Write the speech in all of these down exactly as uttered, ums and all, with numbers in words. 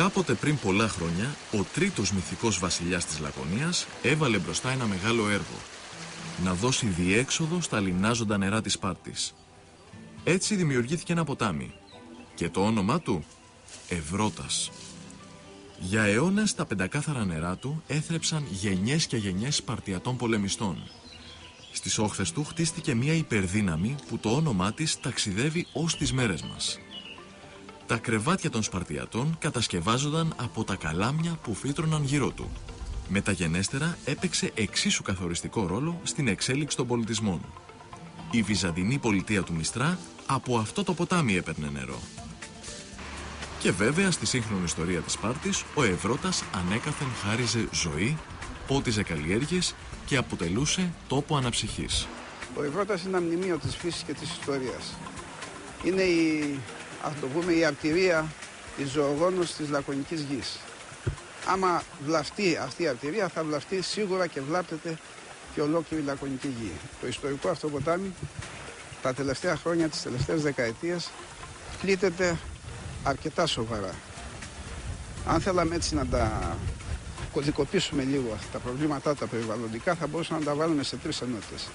Κάποτε πριν πολλά χρόνια, ο τρίτος μυθικός βασιλιάς της Λακωνίας έβαλε μπροστά ένα μεγάλο έργο. Να δώσει διέξοδο στα λιμνάζοντα νερά της Σπάρτης. Έτσι δημιουργήθηκε ένα ποτάμι. Και το όνομά του, Ευρωτάς. Για αιώνες τα πεντακάθαρα νερά του έθρεψαν γενιές και γενιές Σπαρτιατών πολεμιστών. Στις όχθες του χτίστηκε μια υπερδύναμη που το όνομά της ταξιδεύει ως τις μέρες μας. Τα κρεβάτια των Σπαρτιατών κατασκευάζονταν από τα καλάμια που φύτρωναν γύρω του. Μεταγενέστερα έπαιξε εξίσου καθοριστικό ρόλο στην εξέλιξη των πολιτισμών. Η Βυζαντινή πολιτεία του Μιστρά από αυτό το ποτάμι έπαιρνε νερό. Και βέβαια στη σύγχρονη ιστορία της Σπάρτης ο Ευρωτάς ανέκαθεν χάριζε ζωή, πότιζε καλλιέργειες και αποτελούσε τόπο αναψυχής. Ο Ευρωτάς είναι ένα μνημείο της φύσης και της ιστορίας. Είναι η, ας το πούμε, η αρτηρία, η ζωογόνος της λακωνικής γης. Άμα βλαφτεί αυτή η αρτηρία θα βλαφτεί σίγουρα και βλάπτεται και ολόκληρη η λακωνική γη. Το ιστορικό αυτό ποτάμι τα τελευταία χρόνια, τις τελευταίες δεκαετίες πλήττεται αρκετά σοβαρά. Αν θέλαμε έτσι να τα κωδικοποιήσουμε λίγο αυτά τα προβλήματα τα περιβαλλοντικά, θα μπορούσαμε να τα βάλουμε σε τρεις ενότητες.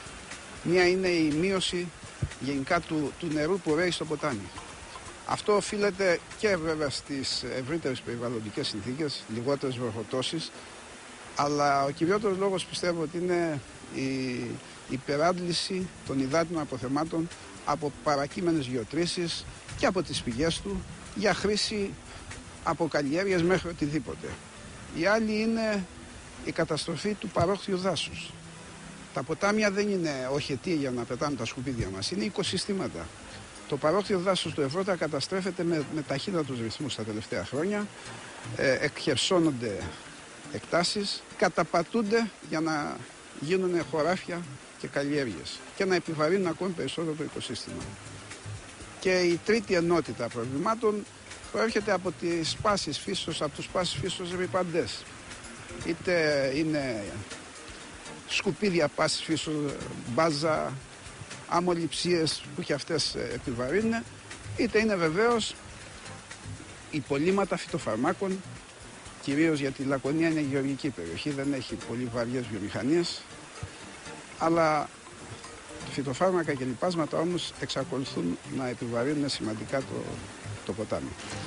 Μία είναι η μείωση γενικά του, του νερού που ρέει στο ποτάμι. Αυτό οφείλεται και βέβαια στις ευρύτερες περιβαλλοντικές συνθήκες, λιγότερες βροχοπτώσεις, αλλά ο κυριότερος λόγος πιστεύω ότι είναι η υπεράντληση των υδάτινων αποθεμάτων από παρακείμενες γεωτρήσεις και από τις πηγές του για χρήση από καλλιέργειες μέχρι οτιδήποτε. Η άλλη είναι η καταστροφή του παρόχθιου δάσους. Τα ποτάμια δεν είναι οχετοί για να πετάμε τα σκουπίδια μας, είναι οικοσυστήματα. Το παρόχθιο δάσος του Ευρώτα καταστρέφεται με, με ταχύτατους ρυθμούς τα τελευταία χρόνια, ε, εκχερσώνονται εκτάσεις, καταπατούνται για να γίνουν χωράφια και καλλιέργειες και να επιβαρύνουν ακόμη περισσότερο το οικοσύστημα. Και η τρίτη ενότητα προβλημάτων προέρχεται από τις πάσης φύσεως, από τους πάσης φύσεως ρυπαντές. Είτε είναι σκουπίδια πάσης φύσεως, μπάζα, αμμολυψίες που και αυτές επιβαρύνουν, είτε είναι βεβαίως υπολείμματα φυτοφαρμάκων, κυρίως γιατί η Λακωνία είναι γεωργική περιοχή, δεν έχει πολύ βαριές βιομηχανίες, αλλά φυτοφάρμακα και λιπάσματα όμως εξακολουθούν να επιβαρύνουν σημαντικά το, το ποτάμι.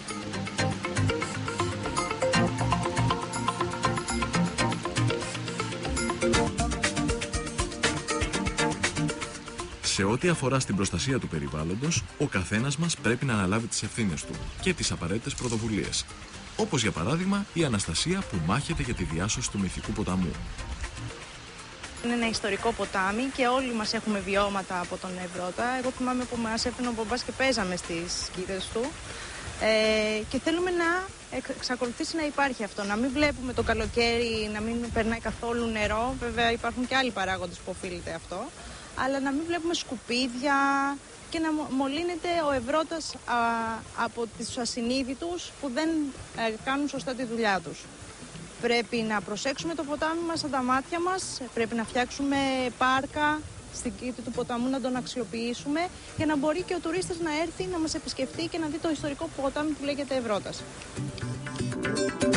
Σε ό,τι αφορά στην προστασία του περιβάλλοντος, ο καθένας μας πρέπει να αναλάβει τις ευθύνες του και τις απαραίτητες πρωτοβουλίες. Όπως για παράδειγμα η Αναστασία που μάχεται για τη διάσωση του μυθικού ποταμού. Είναι ένα ιστορικό ποτάμι και όλοι μας έχουμε βιώματα από τον Ευρώτα. Εγώ θυμάμαι που μας έφερε ο μπαμπάς και παίζαμε στις σκήτες του. Ε, και θέλουμε να εξακολουθήσει να υπάρχει αυτό, να μην βλέπουμε το καλοκαίρι να μην περνάει καθόλου νερό. Βέβαια υπάρχουν και άλλοι παράγοντες που οφείλεται αυτό. Αλλά να μην βλέπουμε σκουπίδια και να μολύνεται ο Ευρώτας α, από τους ασυνείδητους που δεν ε, κάνουν σωστά τη δουλειά τους. Πρέπει να προσέξουμε το ποτάμι μας σαν τα μάτια μας, πρέπει να φτιάξουμε πάρκα στην κήτη του ποταμού, να τον αξιοποιήσουμε για να μπορεί και ο τουρίστας να έρθει να μας επισκεφτεί και να δει το ιστορικό ποτάμι που λέγεται Ευώτας.